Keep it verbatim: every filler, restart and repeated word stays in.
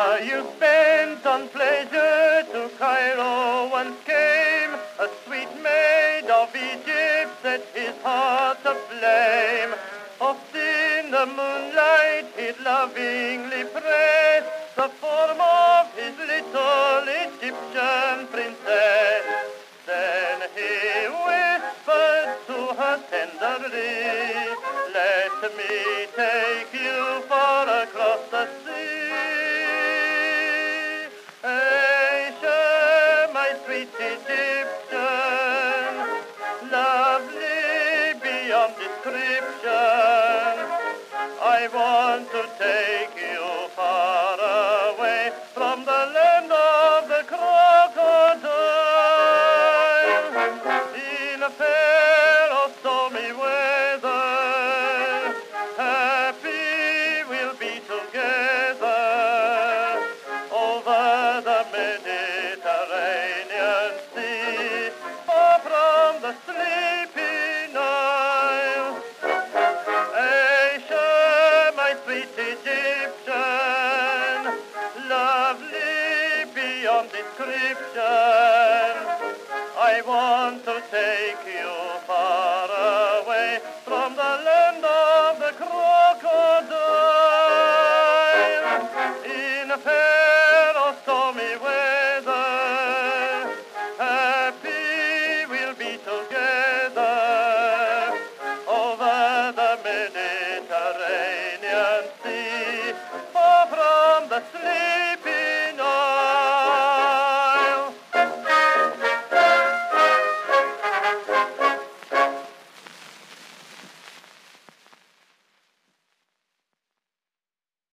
You spent on pleasure to Cairo once came, a sweet maid of Egypt set his heart aflame. Oft in the moonlight he'd lovingly press the form of his little Egyptian princess. Then he whispered to her tenderly, "Let me take you far across the sea. Asia, my sweet Egyptian, lovely beyond description, I want to take